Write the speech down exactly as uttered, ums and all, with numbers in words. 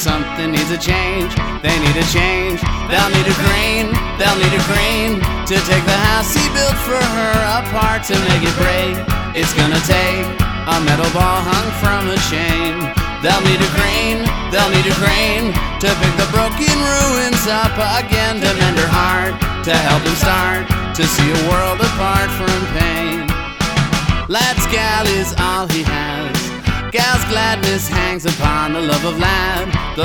Something needs a change, they need a change. They'll need a crane, they'll need a crane to take the house he built for her apart to make it break. It's gonna take a metal ball hung from a chain. They'll need a crane, they'll need a crane to pick the broken ruins up again, to mend her heart, to help him start to see a world apart from pain. Lad's gal is all he has. Gal's gladness hangs upon the love of lad.